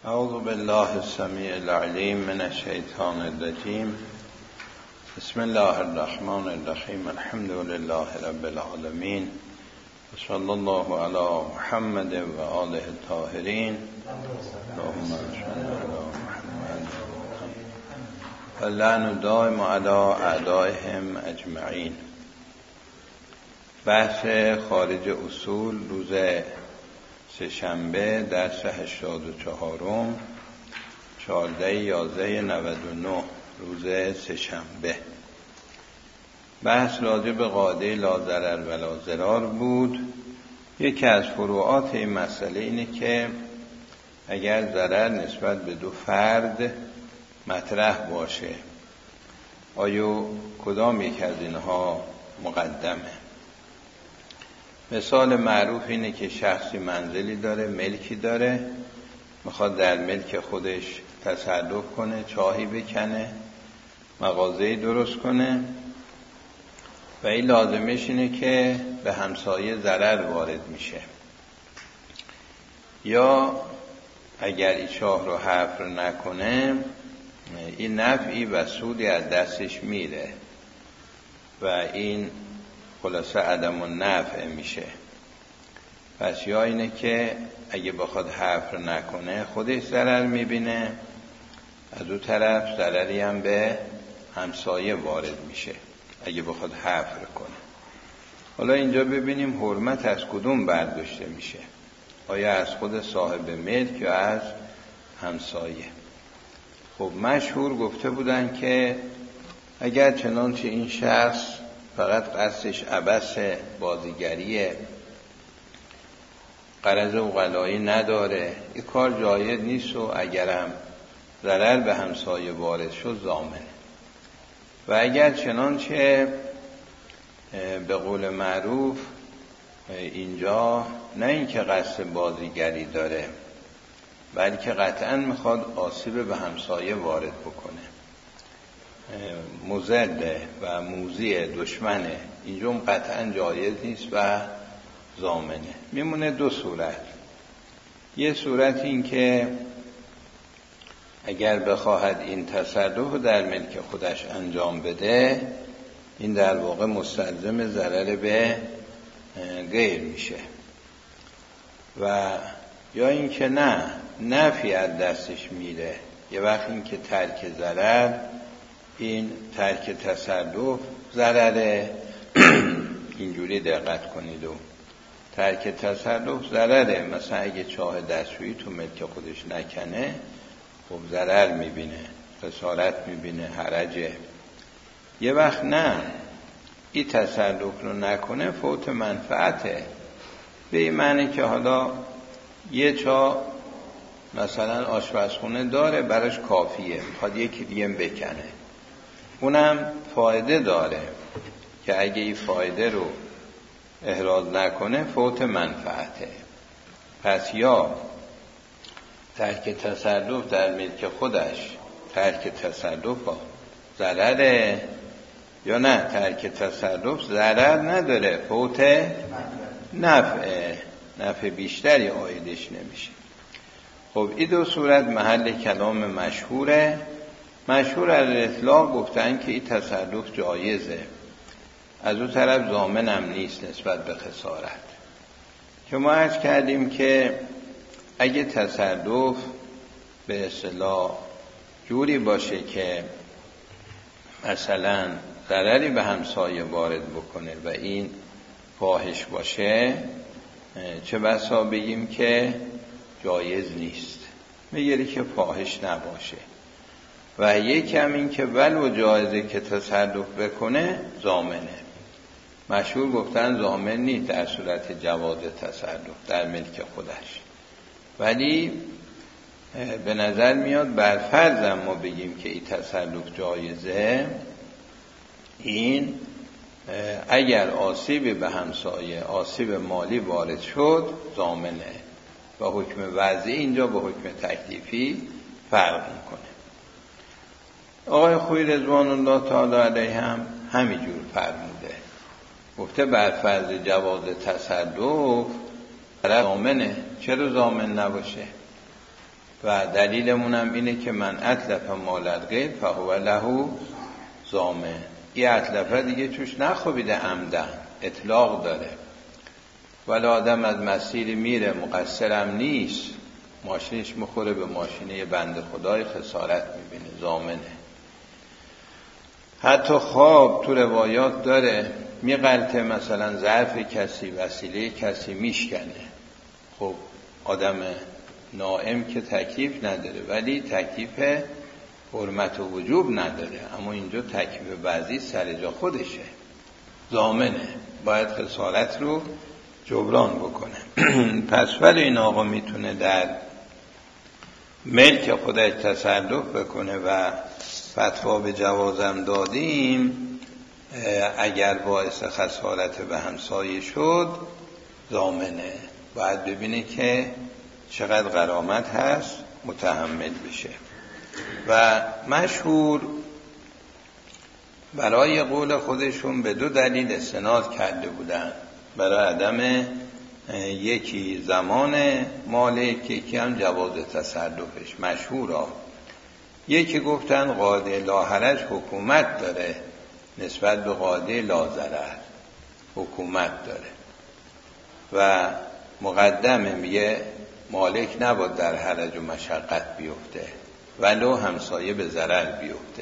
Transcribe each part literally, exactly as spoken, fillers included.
اعوذ بالله السمیع العلیم من الشیطان الرجیم. بسم الله الرحمن الرحیم. الحمد لله رب العالمین و صلی الله علی محمد و آله الطاهرین. اللهم صل علی محمد و اللعن دائم علی اعدائهم اجمعین. بحث خارج اصول روز سه‌شنبه درس هشتاد و چهارم چهارده یازده نود و نه روز سه‌شنبه. بحث راجع به قاعده لا ضرر ولا ضرار بود. یکی از فروعات این مسئله اینه که اگر ضرر نسبت به دو فرد مطرح باشه، آیا کدام یک از اینها مقدمه؟ مثال معروف اینه که شخصی منزلی داره، ملکی داره، میخواد در ملک خودش تصرف کنه، چاهی بکنه، مغازه‌ای درست کنه و این لازمش اینه که به همسایه ضرر وارد میشه، یا اگر این چاه رو حفر نکنه این نفعی و سودی از دستش میره و این خلاصه عدم النفع میشه. پس یا اینه که اگه بخواد حفر نکنه خودش ضرر میبینه، از اون طرف ضرری هم به همسایه وارد میشه اگه بخواد حفر کنه. حالا اینجا ببینیم حرمت از کدوم برداشته میشه، آیا از خود صاحب ملک یا از همسایه؟ خب مشهور گفته بودن که اگر چنانچه این شخص فقط قصدش عبث بازیگریه، غرض عقلایی نداره، این کار جایز نیست و اگرم ضرر به همسایه وارد شد ضامنه. و اگر چنانچه به قول معروف اینجا نه اینکه قصد بازیگری داره بلکه قطعا میخواد آسیب به همسایه وارد بکنه، مضل و موذی دشمنه، اینجا قطعا جایز نیست و ضامنه. میمونه دو صورت. یه صورت این که اگر بخواهد این تصرف در ملک خودش انجام بده، این در واقع مستلزم ضرر به غیر میشه، و یا این که نه، نفعی از دستش میره. یه وقت این که ترک ضرر، این ترک تصرف ضرره، اینجوری دقت کنید، و ترک تصرف ضرره. مثلا اگه چاه دستشویی تو ملک خودش نکنه خب ضرر میبینه، خسارت میبینه، حرجه. یه وقت نه، این تصرف رو نکنه فوت منفعته، به این معنی که حالا یه چاه مثلا آشپزخونه داره براش کافیه، میخواد یکی دیگه بکنه، اونم فایده داره که اگه این فایده رو احراز نکنه فوت منفعته. پس یا ترک تصرف در ملک خودش ترک تصرف ضرره، یا نه ترک تصرف ضرر نداره، فوت نفعه، نفع بیشتری عایدش نمیشه. خب این دو صورت محل کلام مشهوره. مشهور از اطلاق گفتن که این تصرف جایزه، از اون طرف ضامن هم نیست نسبت به خسارت. که ما عرض کردیم که اگه تصرف به اصطلاح جوری باشه که مثلا ضرری به همسایه وارد بکنه و این فاحش باشه، چه بسا بگیم که جایز نیست، میگه که فاحش نباشه. و یکم این که ولو جایزه که تصرف بکنه ضامنه. مشهور گفتن ضامن نیست در صورت جواز تصرف در ملک خودش، ولی به نظر میاد بر فرض ما بگیم که این تصرف جایزه، این اگر آسیب به همسایه، آسیب مالی وارد شد ضامنه، و حکم وضعی اینجا به حکم تکلیفی فرق میکنه. آقای خویی رضوان الله تعالی علیه هم همینجور فرموده، گفته بر فرض جواز تصرف ضامنه. چرا ضامن نباشه؟ و دلیلمون هم اینه که من اتلف مال الغیر فهو له ضامن. این اتلفه دیگه توش نخوابیده عمدن، اطلاق داره. ولی آدم از مسیری میره مقصرم نیست، ماشینش مخوره به ماشینه بنده خدای، خسارت میبینه، ضامنه. حتی خواب تو روایات داره میغلطه، مثلا ظرف کسی، وسیله کسی میشکنه. خب آدم نائم که تکلیف نداره، ولی تکلیف حرمت و وجوب نداره، اما اینجا تکلیف بعضی سر جا خودشه، ضامنه، باید خسارت رو جبران بکنه. پس ولی این آقا میتونه در ملک خودش تصرف بکنه و فتوا به جوازم دادیم اگر باعث خسارت به همسایه شد ضامنه. باید ببینه که چقدر غرامت هست متحمل بشه. و مشهور برای قول خودشون به دو دلیل استناد کرده بودن برای عدم، یکی زمان مالک، یکی هم جواز تصرفش. مشهورا یکی گفتن قاضی لاحرج حکومت داره نسبت به قاضی لاضرر، حکومت داره و مقدمه، میگه مالک نباید در حرج و مشقت بیفته ولو همسایه به ضرر بیفته.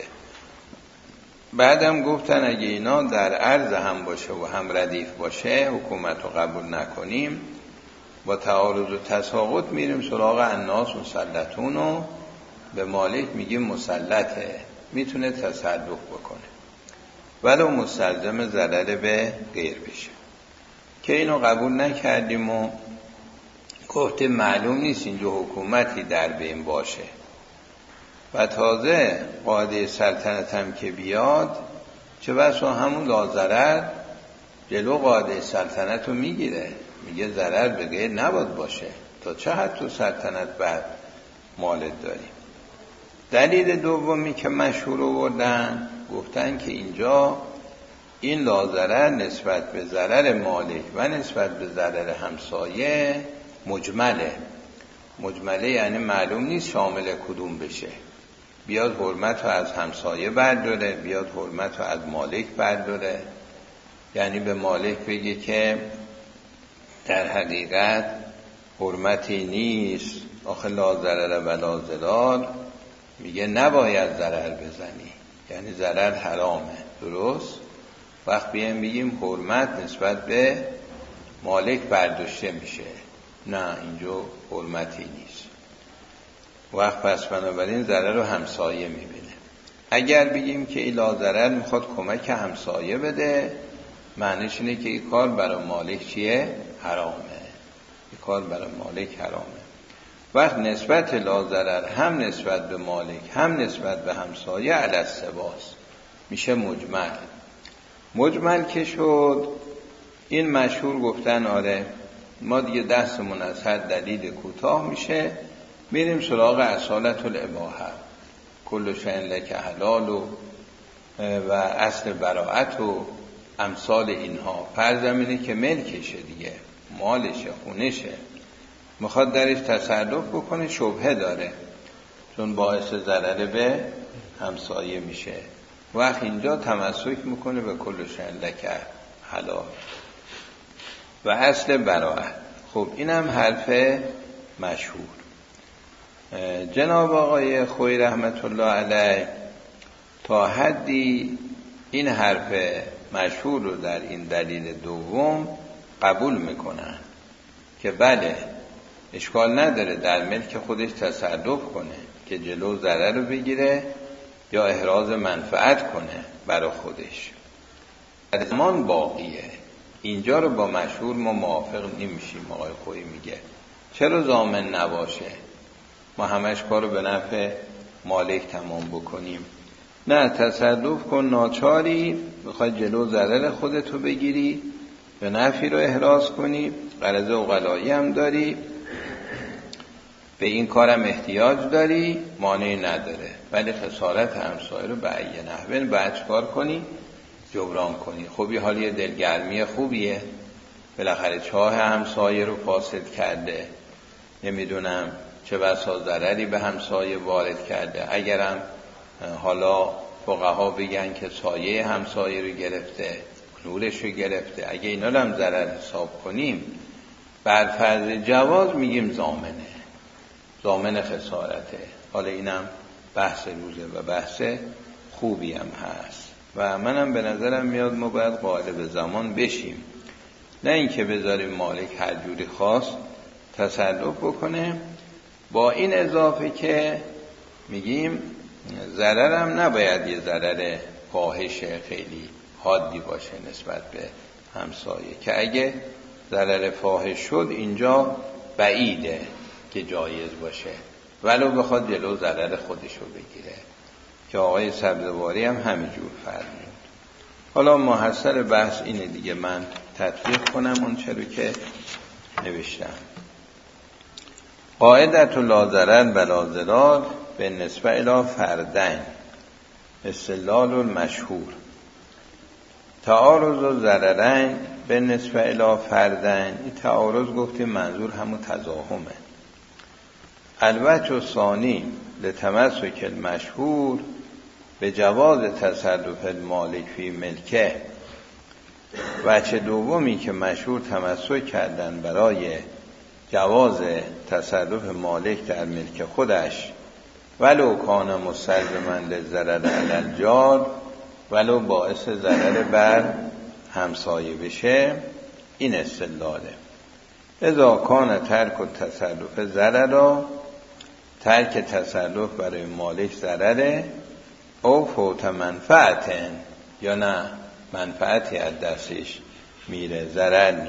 بعدم گفتن اگه اینا در عرض هم باشه و هم ردیف باشه حکومت رو قبول نکنیم، با تعارض و تساقط میریم سراغ الناس مسلطون و به مالک میگیم مسلطه، میتونه تصرف بکنه ولو مستلزم ضرر به غیر بشه. که اینو قبول نکردیم و گفته معلوم نیست اینجا حکومتی در بین باشه و تازه قاضی سلطنت هم که بیاد چه بسا همون لاضرر جلو قاضی سلطنت رو میگیره، میگه ضرر به غیر نباید باشه، تا چه حد تو سلطنت بعد مالت داریم. دلیل دومی که مشهور آوردن گفتن که اینجا این لاضرر نسبت به ضرر مالک و نسبت به ضرر همسایه مجمله. مجمله یعنی معلوم نیست شامل کدوم بشه، بیاد حرمت رو از همسایه برداره، بیاد حرمت رو از مالک برداره. یعنی به مالک بگه که در حقیقت حرمتی نیست، آخه لا ضرر ولا ضرار، میگه نباید ضرر بزنی، یعنی ضرر حرامه. درست؟ وقت بیایم بگیم حرمت نسبت به مالک برداشته میشه، نه اینجا حرمتی نیست. وقت پس بنابراین ضرر رو همسایه میبینه. اگر بگیم که این لاضرر میخواد کمک همسایه بده، معنیش اینه که این کار برای مالک چیه؟ حرامه. این کار برای مالک حرامه. وقت نسبت لاضرر هم نسبت به مالک هم نسبت به همسایه علی السواست، میشه مجمل. مجمل که شد، این مشهور گفتن آره ما دیگه دستمون از هر دلیل کوتاه میشه، میریم سراغ اصالت الاباحه، کل شیء لک حلال و و اصل براءت و امثال اینها. فرض اینه که ملکشه دیگه، مالشه، خونشه، میخواد درش تصرف بکنه، شبهه داره چون باعث ضرر به همسایه میشه. وقت اینجا تمسک میکنه به کل شیء لک حلال و اصل براءت. خب اینم حرف مشهور. جناب آقای خویی رحمت الله علیه تا حدی این حرف مشهور رو در این دلیل دوم قبول میکنن که بله اشکال نداره در ملک خودش تصرف کنه که جلو ضرر رو بگیره یا احراز منفعت کنه برای خودش، در زمان باقیه. اینجا رو با مشهور ما موافق نمیشیم. آقای خویی میگه چرا ضامن نباشه، ما همش کارو به نفع مالک تمام بکنیم؟ نه، تصرف کن، ناچاری بخوای جلو ضرر خودتو بگیری، به نفعی رو احراز کنی، غرض عقلایی هم داری، به این کارم احتیاج داری، مانعی نداره، ولی خسارت همسایه رو به ای نحوه باید چکار کنی؟ جبران کنی. خب یه حالی دلگرمی خوبیه، بالاخره چاه همسایه رو فاسد کرده، نمیدونم چه بسا ضرری به همسایه وارد کرده. اگرم حالا فقها بگن که سایه همسایه رو گرفته، نورش رو گرفته، اگه اینا رو هم ضرر حساب کنیم، بر فرض جواز میگیم ضامنه، ضامن خسارته. حالا اینم بحث روزه و بحث خوبی هم هست و منم به نظرم میاد ما باید غالب زمان بشیم، نه اینکه بذاریم مالک هر جوری خواست تصرف بکنه. با این اضافه که میگیم ضررم نباید یه ضرر فاحش خیلی حادی باشه نسبت به همسایه، که اگه ضرر فاحش شد اینجا بعیده که جایز باشه، ولو بخواد جلو ضرر خودشو بگیره، که آقای سبزواری هم همینجور فرمود. حالا محصل بحث اینه دیگه، من تطبیق کنم اون چرا که نوشتم. قاعدت لا ضرر ولا ضرار به نسبه الی فردین استدلال المشهور. تعارض و ضررین به نسبه الی فردین، این تعارض گفتیم منظور همون تضاهمه. الوجه ثانی لتمسک المشهور به جواز تصرف المالک فی ملکه. وجه دومی که مشهور تمسک کردن برای جواز تصرف مالک در ملک خودش، ولو کان مستلزما للضرر علی الجار، ولو باعث ضرر بر همسایه بشه، این استدلاله. اذا کان ترک التصرف ضرر، ترک تصرف برای مالک ضرره، او فوت منفعت، یا نه منفعتی از دستش میره ضرر نی.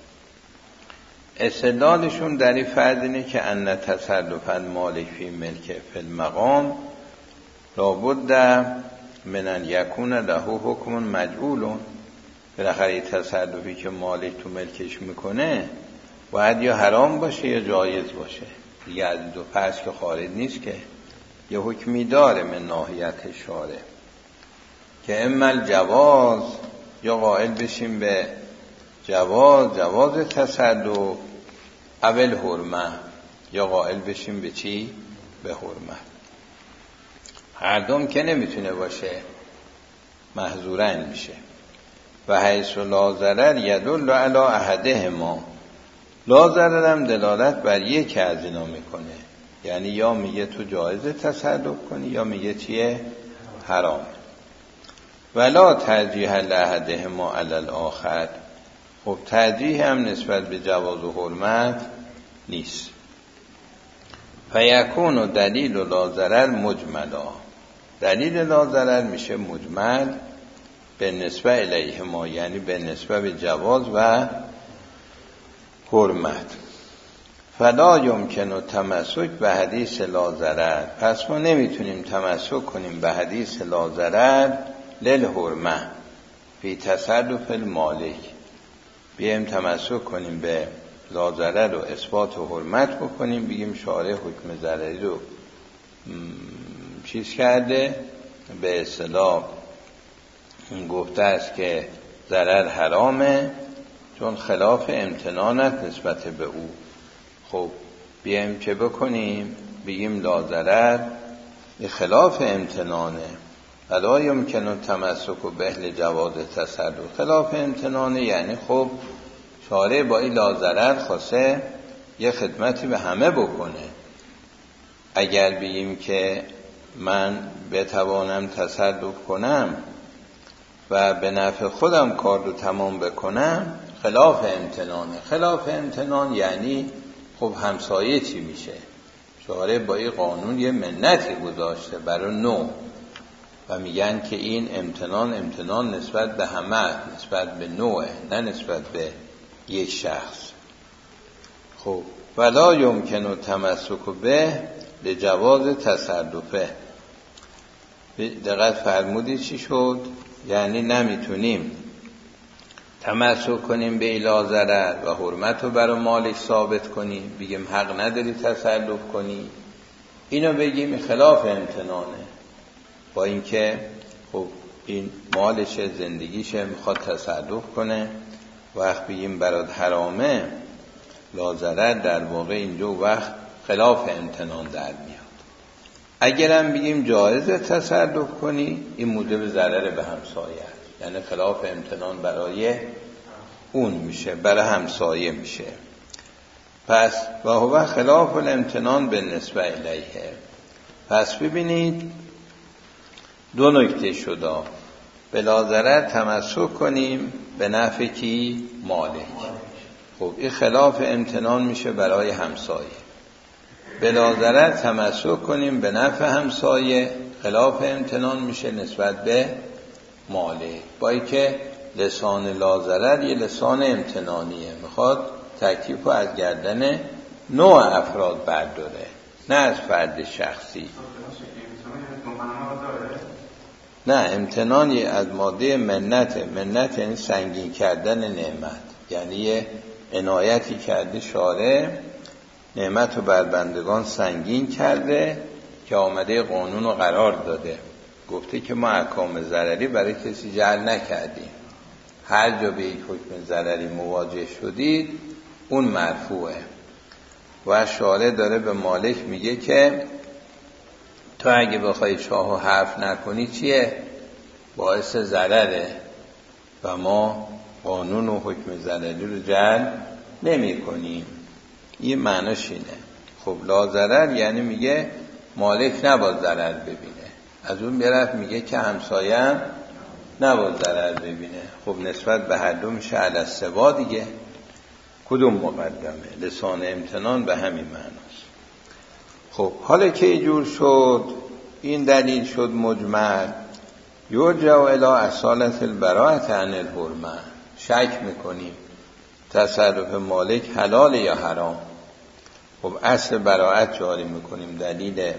استدلالشون در این فرض اینه که ان تصرف المالک فی ملک فی المقام لابد من ان یکون له حکم مجعول. بالاخره تصرفی که مالک تو ملکش میکنه باید یا حرام باشه یا جایز باشه دیگه، از دو پس که خارج نیست، که یه حکمی داره من ناحیت شارع که اما الجواز، یا قائل بشیم به جواز جواز تصرف، اول حرمه، یا قائل بشیم به چی؟ به حرمت. هر دوم که نمیتونه باشه، محظورن میشه. و حیث لا ضرر یدل علی احدهما، لا ضرر هم دلالت بر یک از اینا میکنه، یعنی یا میگه تو جایز تصرف کنی یا میگه چیه؟ حرام. ولا ترجیح لاحدهما علی الاخر، خب ترجیح هم نسبت به جواز و حرمت نیست. فیکون دلیل لا ضرر مجملا، دلیل لا ضرر میشه مجمل به نسبت الیهما، یعنی به نسبت به جواز و حرمت. فلا یمکن تمسک به حدیث لا ضرر، پس ما نمیتونیم تمسک کنیم به حدیث لا ضرر للحرمه فی تصرف المالک، بیایم تمسک کنیم به لا ضرر و اثبات و حرمت بکنیم، بگیم شارع حکم ضرری رو چیز کرده، به اصطلاح گفته است که ضرر حرامه چون خلاف امتنانت نسبت به او. خب بیایم چه بکنیم؟ بگیم لا ضرر خلاف امتنانه، ولا یمکن تمسک به اهل جواز تصرف، خلاف امتنانه یعنی خب شارع با این لا ضرر خواسته یه خدمتی به همه بکنه. اگر بگیم که من بتوانم تصرف کنم و به نفع خودم کار رو تمام بکنم، خلاف امتنانه. خلاف امتنان یعنی خب همسایه چی میشه؟ شارع با این قانون یه منتی گذاشته برای نوع و میگن که این امتنان امتنان نسبت به همه، نسبت به نوع، نه نسبت به یک شخص. خب ولا یمکن تمسک به لجواز تصرفه. دقت فرمودید چی شد؟ یعنی نمیتونیم تمسک کنیم به لا ضرر و حرمت رو برای مالک ثابت کنیم، بگیم حق نداری تصرف کنی، اینو بگیم خلاف امتنانه، با اینکه خب این مالش زندگیشه میخواد تصرف کنه. وقت بگیم برات حرامه لا ضرر، در واقع اینجا وقت خلاف امتنان در میاد. اگرم بگیم جایز تصرف کنی، این موجب ضرر به همسایه است، یعنی خلاف امتنان برای اون میشه، برای همسایه میشه. پس و هو خلاف الامتنان بالنسبه الیه. پس ببینید دو نکته شده. بلا ضرر تمسک کنیم به نفع کی؟ مالک. خب این خلاف امتنان میشه برای همسایه. بلا ضرر تمسک کنیم به نفع همسایه، خلاف امتنان میشه نسبت به مالک. با اینکه لسان لا ضرر یه لسان امتنانیه، میخواد تکلیف رو از گردن نوع افراد برداره، نه از فرد شخصی. نه، امتنان یه از ماده منت. منت یعنی سنگین کردن نعمت، یعنی یه عنایتی کرده شارع، نعمت رو بر بندگان سنگین کرده که آمده قانون رو قرار داده، گفته که ما احکام ضرری برای کسی جعل نکردیم، هر جا به یک حکم ضرری مواجه شدید اون مرفوعه. و شارع داره به مالک میگه که تو اگه بخوای شاهو حرف نکنی چیه؟ باعث ضرره و ما قانون و حکم ضرری رو جعل نمی کنیم. این معناش اینه. خب لا ضرر یعنی میگه مالک نباید ضرر ببینه، از اون برفت میگه که همسایه هم نباید ضرر ببینه. خب نسبت به هر دو میشه علی السوا دیگه، کدوم مقدمه؟ لسان امتنان به همین معناست. خب حالا که اینجور شد، این دلیل شد مجمل، یرجع الی اصالت البراءة عن الحرمه. شک میکنیم تصرف مالک حلال یا حرام. خب اصل براءت جاری میکنیم، دلیل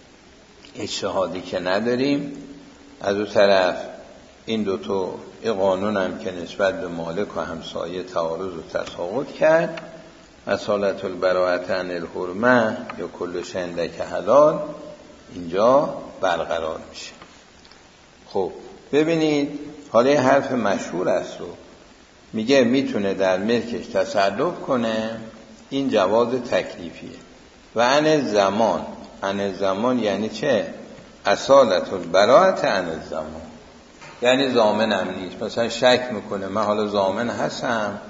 اجتهادی که نداریم. از اون طرف این دوتا این قانون هم که نسبت به مالک و همسایه تعارض و تساقط کرد، اصالت البراءة عن الحرمه یا کل شیء لک حلال اینجا برقرار میشه. خب ببینید حالا یه حرف مشهور است رو میگه میتونه در ملکش تصرف کنه، این جواز تکلیفیه. و عن زمان، عن زمان یعنی چه؟ اصالت البراءة عن الزمان، یعنی ضامنم نیست. مثلا شک میکنه من حالا ضامن هستم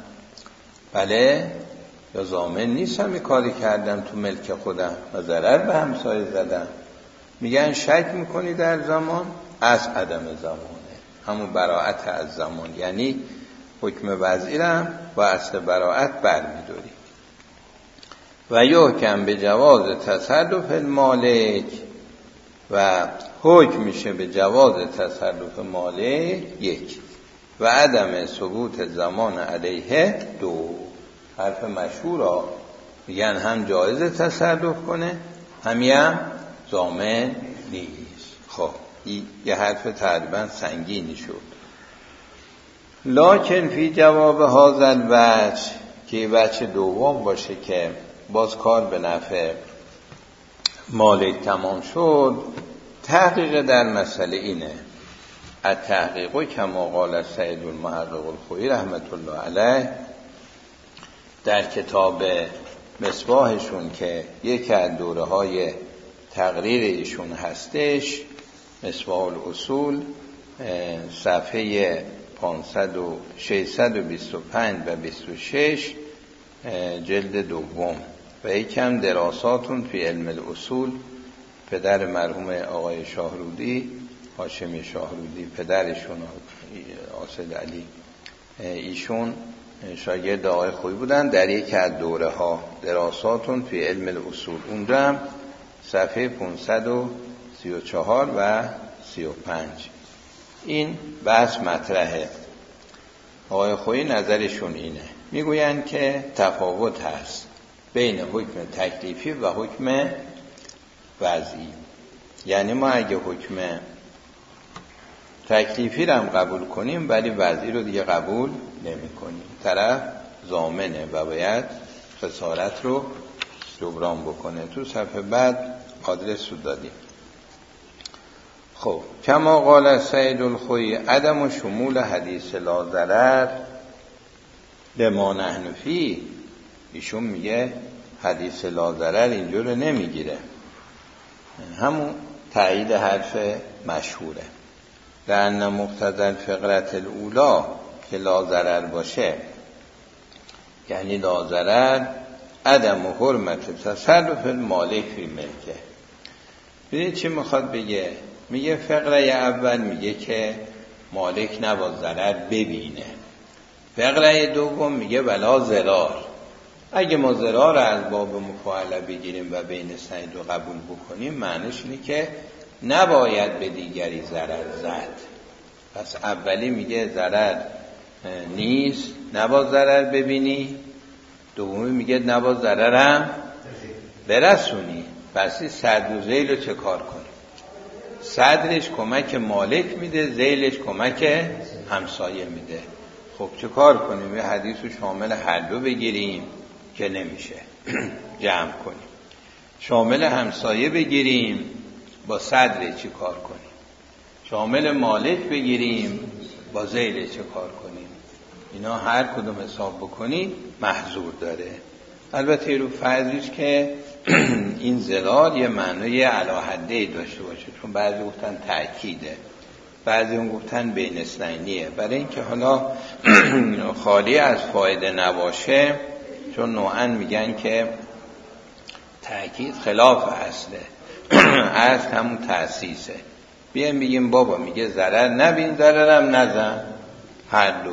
بله یا ضامن نیستم، این کاری کردم تو ملک خودم و ضرر به همسایه زدم. میگن شک میکنی در زمان، از عدم زمانه، همون براءت از زمان، یعنی حکم وضعیرم و اصل براءت برمیداری. و یحکم به جواز تصرف المالک، و حکم میشه به جواز تصرف مالک یک، و عدم ثبوت زمان علیه دو. حرف مشهورا میگن هم جایز تصرف کنه همی هم ضامن نیست. خب این یه حرف تقریبا سنگینی شد. لکن فی جواب هذا الوجه، که وجه دوم باشه که باز کار به نفع مالک تمام شد، تحقیق در مسئله اینه. التحقیق کما قال سید المحقق الخوئی رحمت الله علیه در کتاب مصباحشون که یکی از دوره های تقریر ایشون هستش، مصباح الاصول، صفحه ششصد و بیست و پنج و بیست و شش جلد دوم. و یکم دراساتون فی علم الاصول، پدر مرحوم آقای شاهرودی، هاشمی شاهرودی پدرشون، آصد علی، ایشون شاگرد آقای خویی بودن در یک از دوره ها، دراساتون فی علم الاصول، اونجا هم صفحه پانصد و سی و چهار و سی و پنج این بحث مطرحه. آقای خویی نظرشون اینه، میگوین که تفاوت هست بین حکم تکلیفی و حکم وضعی. یعنی ما اگه حکم تکلیفی رو هم قبول کنیم ولی وضعی رو دیگه قبول نمی کنیم، طرف ضامنه و باید خسارت رو جبران بکنه. تو صفحه بعد آدرس رو دادیم. خب کما قال سید الخوئی عدم و شمول حدیث لا ضرر لما نحن فیه، ایشون میگه حدیث لا ضرر اینجور رو نمیگیره، همون تایید حرف مشهوره. لأن مقتضی الفقرة الاولی که لا ضرر باشه، یعنی لا ضرر عدم و حرمت تصرف المالک فی ملکه. ببینید چی میخواد بگه؟ میگه فقره اول میگه که مالک نباید ضرر ببینه. فقره دوم میگه ولا ضرار. اگه ما ضرار رو از باب مفاعله بگیریم و بین سند رو قبول بکنیم، معنیش اینه که نباید به دیگری ضرر زد. پس اولی میگه ضرر نیست، نباید ضرر ببینی. دومی میگه نباید ضررم برسونی. پس صدر و ذیل رو چه کار کنی؟ صدرش کمک مالک میده، ذیلش کمک همسایه میده. خب چه کار کنیم؟ یه حدیث رو شامل هر دو بگیریم که نمیشه، جمع کنیم. شامل همسایه بگیریم، با صدر چه کار کنیم؟ شامل مالک بگیریم، با ذیل چه کار کنیم؟ اینا هر کدوم حساب بکنی محظور داره. البته رو فرضیش که این ضرار یه معنی علی حده داشته باشه، چون بعضی گفتن تأکیده، بعضی اون گفتن بین اثنینیه. برای اینکه حالا خالی از فایده نباشه، چون نوعاً میگن که تأکید خلاف اصله، اصل همون تأسیسه. بیایم میگیم بابا میگه ضرر نبین، ضررم نزن، هر دو.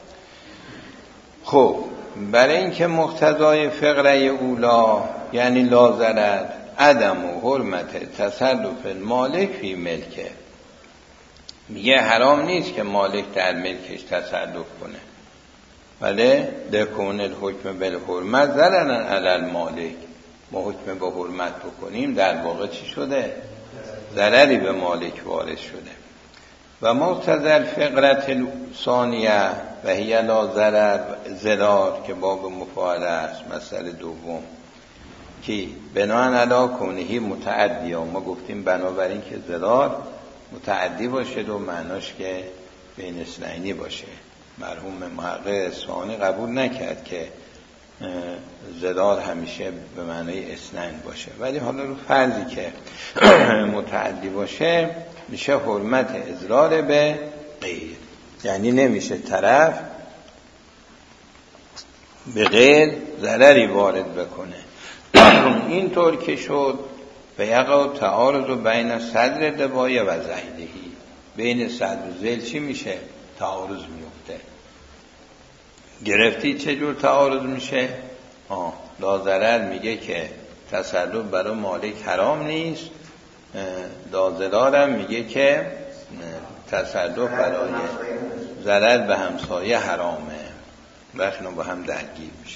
خب برای اینکه مقتضای فقره اولا یعنی لا ضرر عدم و حرمت تصرف المالک فی ملکه، میگه حرام نیست که مالک در ملکش تصرف کنه، ولی لکون الحکم بالحرمت ضررن علی المالک. ما حکم به حرمت بکنیم در واقع چی شده؟ ضرری به مالک وارد شده. و مقتضی الفقره الثانیه و هی لا ضرر ضرار که باب مفاعله است، مسئله دوم که بناء علی کونه متعدی، ما گفتیم بنابراین که ضرار متعدی باشه و معناش که بین اثنینی باشه. مرحوم محقق اصفهانی قبول نکرد که ضرار همیشه به معنای اثنین باشه، ولی حالا رو فرضی که متعدی باشه میشه حرمت اضرار به غیر، یعنی نمیشه طرف به غیر ضرری وارد بکنه. اینطور که شد و یقع تعارض و بین صدر دبایه و زهیدهی، بین صدر و ذیل چی میشه؟ تعارض میفته. گرفتی چجور تعارض میشه؟ آه لا ضرر میگه که تصرف برای مالک حرام نیست، لا ضرارم میگه که تصرف برای ضرر به همسایه حرامه، وقتی با هم درگیر میشه.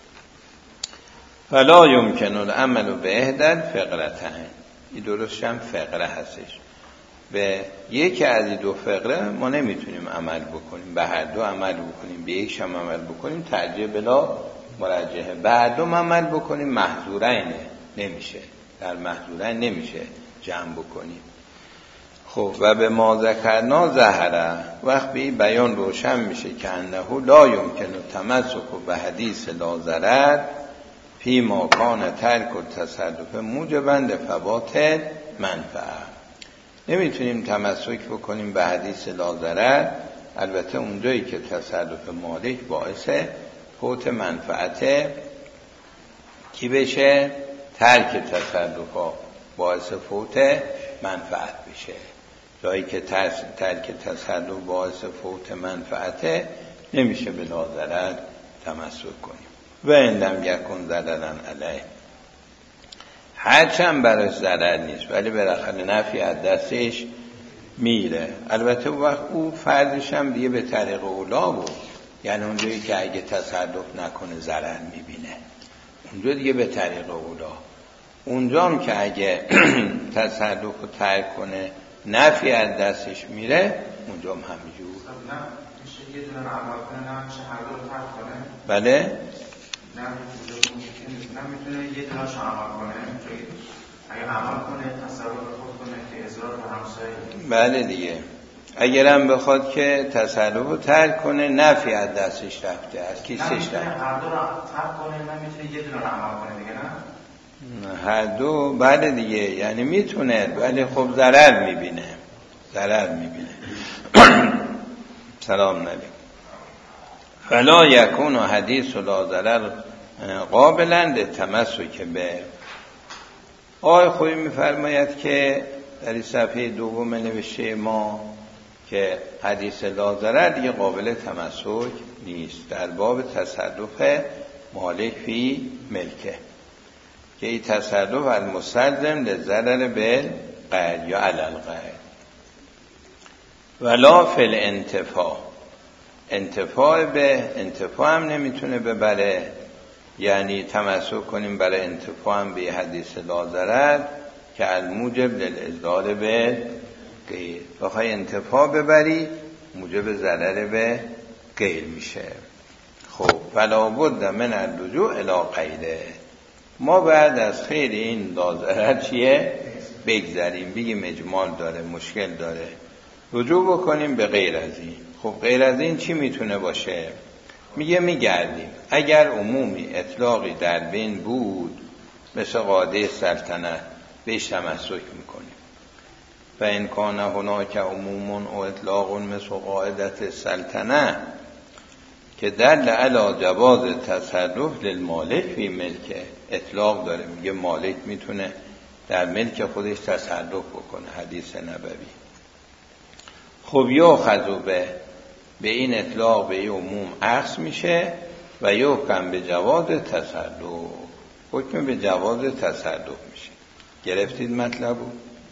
فلا یمکن العمل به احدى فقرتین، این درستش هم فقره هستش. به یکی از این دو فقره ما نمیتونیم عمل بکنیم، به هر دو عمل بکنیم، به یکش هم عمل بکنیم ترجیح بلا مرجحه، به هر دو عمل بکنیم محظورینه، نمیشه، در محظورین نمیشه جمع بکنیم. خب و به ما ذکرنا ظهره، وقت به این بیان روشن میشه که انه لا یمکن التمسک به حدیث لا ضرر فی ما کان ترک التصرف موجبا لفوات منفعه. نمیتونیم تمسک بکنیم به حدیث لا ضرر، البته اونجایی که تصرف مالک باعث فوت منفعت کی بشه؟ ترک تصرف ها باعث فوت منفعت بشه. جایی که ترک تصرف باعث فوت منفعت نمیشه به لا ضرر تمسک کنیم. و این لم یکن ضررن علیه، هرچند برای ضرر نیست ولی بالاخره نفی از دستش میره. البته وقت او فرضش هم دیگه به طریق اولا بود، یعنی اونجایی که اگه تصرف نکنه ضرر میبینه، اونجا دیگه به طریق اولا. اونجا هم که اگه تصرف رو ترک کنه نفی از دستش میره، اونجا هم همینجور. میشه یه دونه عمل کنه، نه میشه هر دو رو ترک کنه؟ بله؟ نمیتونه یه دونش عمل کنه، اگه عمل کنه تصرف خود کنه که اضرار به همسایه. بله دیگه، اگرم بخواد که تصرف رو ترک کنه، نفی از دستش رفته، از کیسش رفته. هر دو رو ترک کنه، نمیتونه یه دونه رو عمل کنه دیگه، نه؟ هر دو بله دیگه، یعنی میتونه ولی خب ضرر میبینه، ضرر میبینه. سلام علیکم. فلا یکون حدیث لا ضرر قابلا للتمسک به. آقای خویی میفرماید که در این صفحه دوم نوشته ما که حدیث لا ضرر دیگه قابل تمسک نیست در باب تصرف مالک فی ملکه، که این تصرف المستلزم للضرر بالغیر یا علی الغیر. ولا فی الانتفاع، انتفاع به انتفاع هم نمیتونه ببره، یعنی تمسک کنیم برای انتفاع هم به حدیث لا ضرر که الموجب للإضلال به غیر. بخوای انتفاع ببری موجب ضرر به غیر میشه. خب فلا بد من الرجوع الی غیره. ما بعد از خیر این لا ضرر چیه بگذریم، بگیم اجمال داره، مشکل داره، رجوع بکنیم به غیر از این. خب غیر از این چی میتونه باشه؟ میگه میگردیم اگر عمومی اطلاقی در بین بود مثل قاعده سلطنت بهش تمسک میکنیم. و این کان هناک عمومون و اطلاق مثل قاعدت سلطنت که دل علی جواز تصرف للمالک فی ملکه، اطلاق داره، میگه مالک میتونه در ملک خودش تصرف بکنه، حدیث نبوی. خب یا خذوبه به این اطلاق به این عموم عکس میشه و یحکم به جواز تصرف، حکم به جواز تصرف میشه. گرفتید مطلبو؟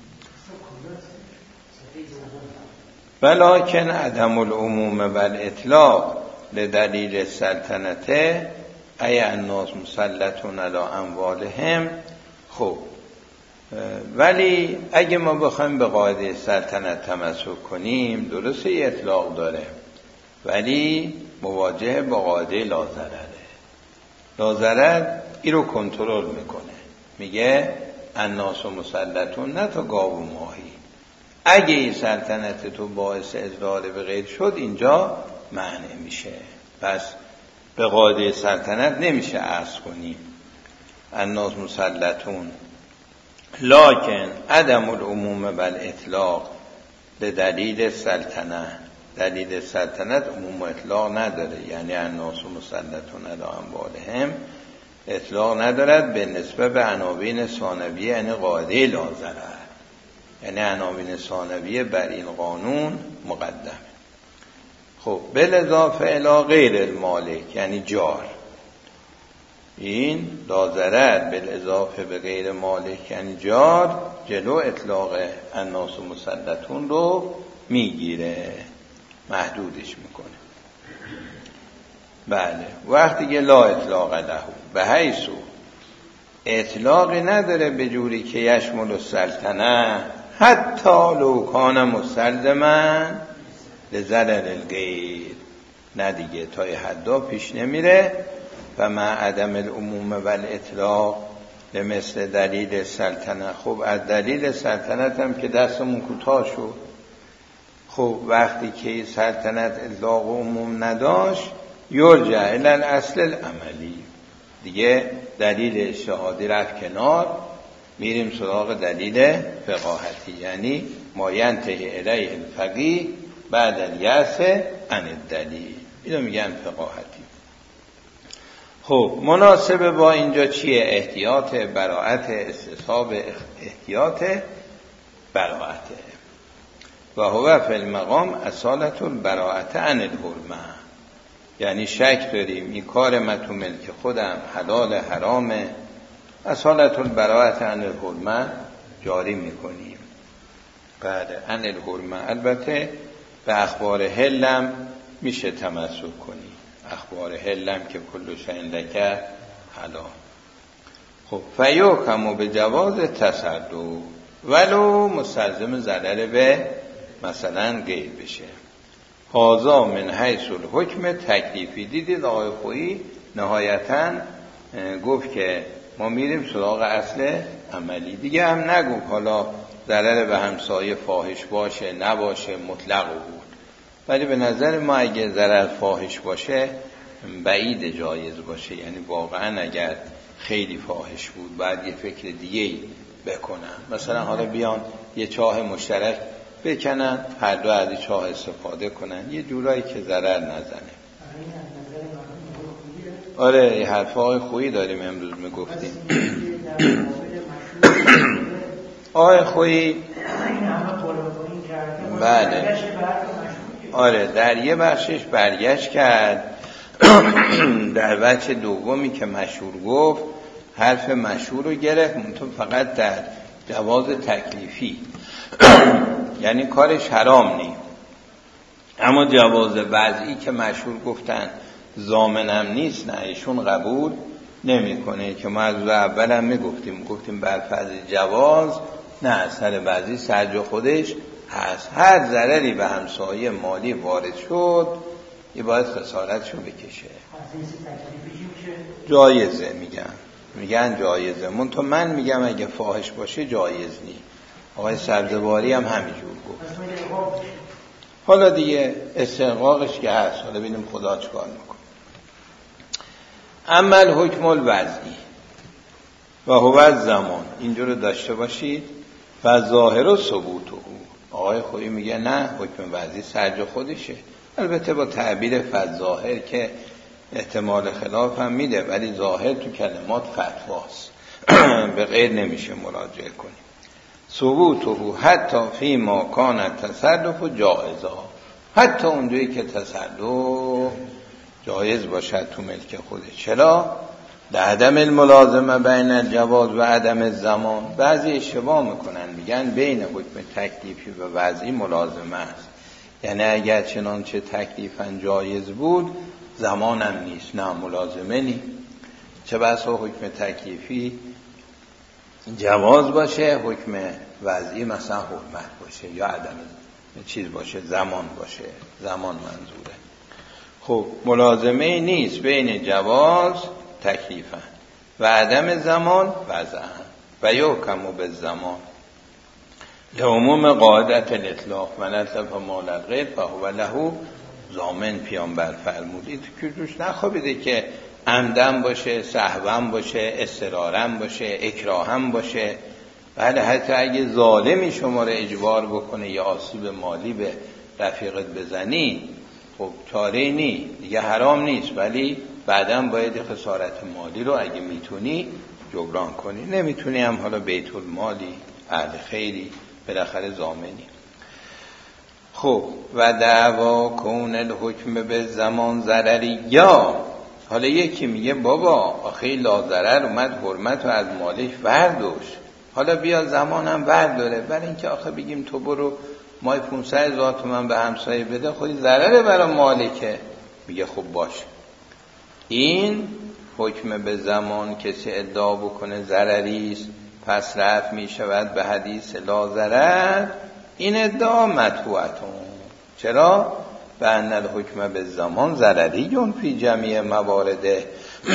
ولکن عدم العموم و الاطلاق لدلیل سلطنته ای الناس مسلطون علی اموالهم. خب ولی اگه ما بخوایم به قاعده سلطنت تمسک کنیم، درسته اطلاق داره ولی مواجه با قاعده لا ضرره. لا ضرر این رو کنترل میکنه، میگه الناس مسلطون، نه تا گاو و ماهی. اگه این سلطنت تو باعث اضلال به غیر شد اینجا معنی میشه، پس به قاعده سلطنت نمیشه عصر کنیم الناس مسلطون. لکن عدم العموم بل اطلاق به دلیل سلطنت، دلیل سلطنت عموم اطلاق نداره، یعنی الناس مسلطون علی اموالهم اطلاق ندارد به نسبت به عناوین ثانویه، یعنی قاعده لا ضرر، یعنی عناوین ثانویه بر این قانون مقدم. خب بالاضافه الی غیر المالک یعنی جار، این لا ضرر بالاضافه به غیر مالک یعنی جار جلو اطلاق الناس مسلطون رو میگیره، محدودش میکنه. بله وقتی که لا اطلاق له به حیث اطلاقی نداره به جوری که یشمل السلطنه حتی لو کان مستلزما لضرر الغیر، نه دیگه تا یه حدا پیش نمیره. و مع عدم العموم و الاطلاق مثل دلیل سلطنت. خب از دلیل سلطنت هم که دستمون کوتاه شد. خب وقتی که سلطنت اطلاق و عموم نداشت یرجع الی الاصل العملی، دیگه دلیل اجتهادی رفت کنار، میریم سراغ دلیل فقاهتی، یعنی ما ینتهی الیه الفقیه بعد الیأس عن الدلیل، اینو میگن فقاهتی. خب مناسبه با اینجا چیه؟ احتیاط براءت، استصحاب احتیاط براءت. و هو فی المقام اصالت البراءت عن الحرمه، یعنی شک داریم این کار من تو ملک خودم حلال حرامه، اصالت البراءت عن الحرمه جاری میکنیم. بعد عن الحرمه البته به اخبار حلم میشه تمسک کنیم، اخبار حلم که کل شیء لک حلال. خب فیحکم به جواز تصرف ولو مستلزم ضرر به مثلا غیر بشه. هذا من حیث الحکم تکلیفی. دیدید آقای خویی نهایتاً گفت که ما میریم سراغ اصل عملی. دیگه هم نگو حالا ضرر به همسایه فاحش باشه نباشه، مطلق بود. ولی به نظر ما اگه ضرر فاحش باشه بعید جایز باشه، یعنی واقعا اگر خیلی فاحش بود بعد یه فکر دیگه بکنن. مثلا حالا بیان یه چاه مشترک بکنن، هر دو از این چاه استفاده کنن، یه جورایی که ضرر نزنه. آره یه حرفای خویی داریم امروز میگفتیم. آقای خویی بله آره در یه بخشش برگشت کرد. در بچه دومی که مشهور گفت حرف مشهور رو گرفت، منطقه فقط در جواز تکلیفی یعنی کارش حرام نی، اما جواز وضعی که مشهور گفتن ضامنم نیست نه ایشون قبول نمیکنه. که ما از اول هم میگفتیم گفتیم بر فرض جواز نه اثر بعضی سرج خودش هست. هر ضرری به همسایه مالی وارد شد یه باید خسارتشو بکشه. جایزه میگن میگن جایزه. من تو من میگم اگه فاحش باشه جایز نی. آقای سبزواری هم همینجور گفت. حالا دیگه استحقاقش که هست، حالا ببینیم خدا چکار میکنه. اما الحکم الوضعی و هو الزمان، اینجور رو داشته باشید. و ظاهر و ثبوت او، آقای خویی میگه نه حکم وضعی سرج خودشه، البته با تعبیر فظاهر که احتمال خلاف هم میده، ولی ظاهر تو کلمات فتواست به غیر نمیشه مراجعه کنیم. ثبوت او حتی فی ما کان تصرف و جائزا، حتی اونجایی که تصرف جایز باشد تو ملک خوده. چرا؟ عدم الملازمه بین الجواز و عدم الزمان. بعضی اشتباه میکنن میگن بین حکم تکلیفی و وضعی ملازمه است، یعنی اگر چنانچه تکلیفاً جایز بود زمانم نیست. نه ملازمه نیست. چه بسا حکم تکلیفی جواز باشه، حکم وضعی مثلا حرمت باشه یا عدم چیز باشه، زمان باشه، زمان منظوره. خب ملازمه نیست بین جواز تکلیفا و عدم زمان وضعا و یحکم بالزمان لعموم قاعدت الاطلاق و نطلب مال الغیر فهو له ضامن. پیامبر فرمودید که توش نخوابیده که عمدن باشه، سهوم باشه، اضطرارم باشه، اکراهم باشه. بله حتی اگه ظالمی شما رو اجبار بکنه یا آسیب مالی به رفیقت بزنی خب چاره نی دیگه، حرام نیست، ولی بعداً باید خسارت مالی رو اگه میتونی جبران کنی، نمیتونی هم حالا بیت المالی اهل خیری بالاخره ضامنی. خب و دعوا کون الحکم به زمان ضرری. یا حالا یکی میگه بابا آخه لا ضرر اومد حرمت رو از مالش برداشت، حالا بیا زمانم برداره، برای اینکه آخه بگیم تو برو مای پانصد هزار تومان به همسایه بده خودی ضرره برای مالکه. میگه خب باشه، این حکم به زمان کسی ادعا بکنه ضرری است پس رفع می شود به حدیث لا ضرر، این ادعا مطبوعتون. چرا؟ به ان الحکم به زمان ضرری فی جمیع موارده.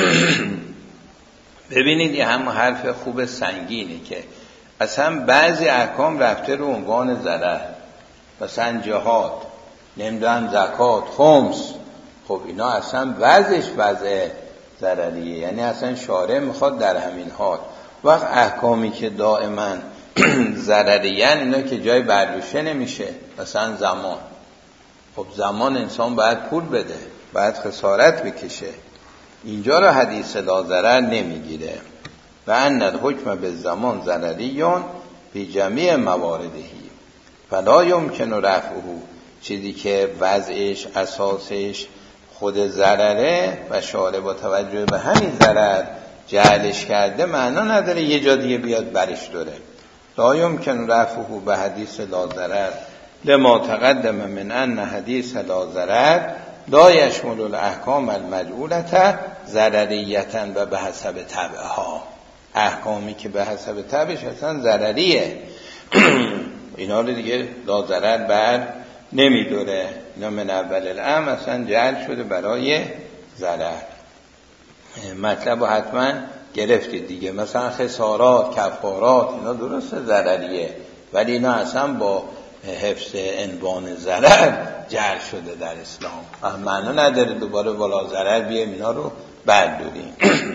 ببینید یه هم حرف خوب سنگینه که اصلا بعضی احکام رفته رو عنوان ضرر، مثلا جهاد، نمیدونم زکات، خمس. خب اینا اصلا وضعش وضع ضرریه، یعنی اصلا شارع میخواد در همین حال وقت احکامی که دائما ضرریه اینا که جای بردوشه نمیشه. مثلا زمان، خب زمان انسان باید پول بده، باید خسارت بکشه، اینجا رو حدیث لا ضرر نمیگیره. و ان الحکم به زمان ضرریون بی جمیع مواردهی فلا یمکن رفعه، چیزی که وضعش اساسش خود ضرره و شارع با توجه به همین ضرر جعلش کرده معنا نداره یه جا دیگه بیاد برش داره. لا یمکن رفعه به حدیث لا ضرر لما تقدم من ان حدیث لا ضرر لا یشمل الاحکام المجعولة ضرریتا و به حسب طبعها. احکامی که به حسب طبعش اصلا ضرریه اینا رو دیگه لا ضرر بر نمیداره، اینا من اول الامر اصلا جعل شده برای ضرر. مطلب رو حتما گرفتید دیگه. مثلا خسارات، کفارات اینا درسته ضرریه، ولی اینا اصلا با حفظ عنوان ضرر جعل شده در اسلام. معنا نداره دوباره والا ضرر بیایم اینا رو برداریم.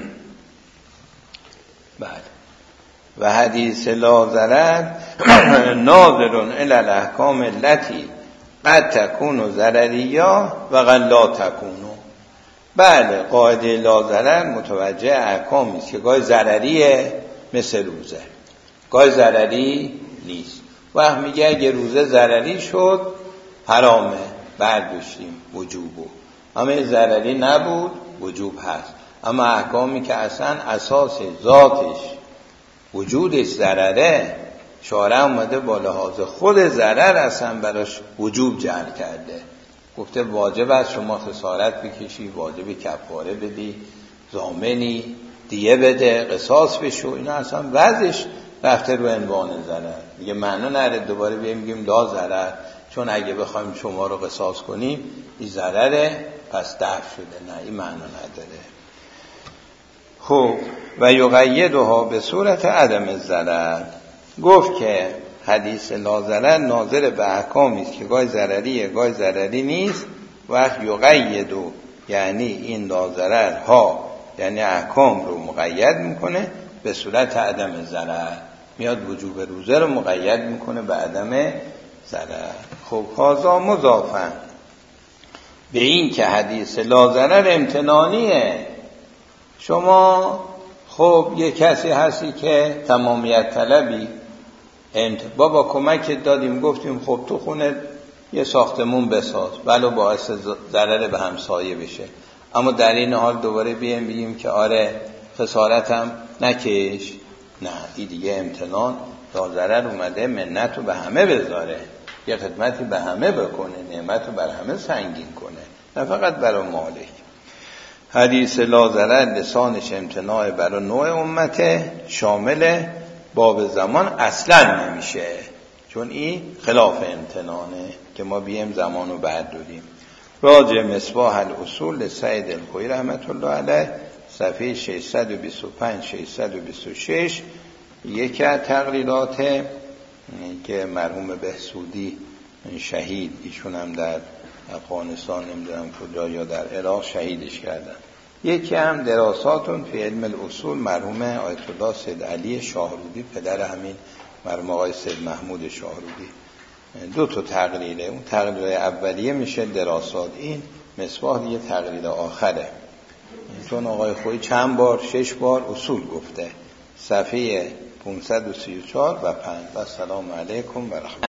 بعد و حدیث لا ضرر ناظر الی الاحکام التي قد تكون ضرریا و قد لا تكون. بله قاعده لا ضرر متوجه احکامی است که گاهی ضرریه مثل روزه، گاهی ضرری نیست. وقت میگه اگه روزه ضرری شد حرامه، برداشتیم وجوبو. اما ضرری نبود وجوب هست. اما احکامی که اصلا اساس ذاتش وجودش ضرره، شارع اومده با لحاظ خود ضرر اصلا براش وجوب جعل کرده. گفته واجب است شما خسارت بکشی، واجب کفاره بدی، ضامنی دیه بده، قصاص بشو. اینا اصلا وضعش رفته رو عنوان ضرر. میگه معنا نره دوباره بیایم میگیم لا ضرر، چون اگه بخوایم شما رو قصاص کنیم این ضرره پس دفع شده. نه، این معنا نداره. خب و یقیدها به صورت عدم الضرر. گفت که حدیث لا ضرر ناظر به احکامی است که گاهی ضرریه گاهی ضرری نیست. و یقیدو یعنی این لا ضرر ها یعنی احکام رو مقید میکنه به صورت عدم ضرر. میاد وجوب روزه رو مقید میکنه به عدم ضرر. خب هذا مضافن به این که حدیث لا ضرر امتنانیه. شما خب یه کسی هستی که تمامیت طلبی، انت بابا کمک دادیم گفتیم خب تو خونه یه ساختمون بساز ولو باعث ضرر به همسایه بشه، اما در این حال دوباره بیایم بگیم که آره خسارتم نکش. نه، این دیگه امتنان. تا ضرر اومده منت رو به همه بذاره، یه خدمتی به همه بکنه، نعمت رو بر همه سنگین کنه، نه فقط برای مالک. حدیث لا ضرر لسانش امتناع برای نوع امته، شامل باب زمان اصلا نمیشه، چون این خلاف امتنانه که ما بیم زمان رو برداریم. راجع مصباح الاصول سید الخوئی رحمت الله علیه صفحه ششصد و بیست و پنج ششصد و بیست و شش یکی از تقریرات که مرحوم بهسودی شهید، ایشون هم در افغانستان نمیدونم کجا یا در عراق شهیدش کردن. یکی هم دراساتون فی علم الاصول مرحوم آیت الله سید علی شاهرودی، پدر همین مرحوم آقای سید محمود شاهرودی. دو تا تقریره، اون تقریر اولیه میشه دراسات، این مصباح دیگه تقریر آخره، چون آقای خویی چند بار شش بار اصول گفته. صفحه پانصد و سی و چهار و پنج. و السلام علیکم و رحمت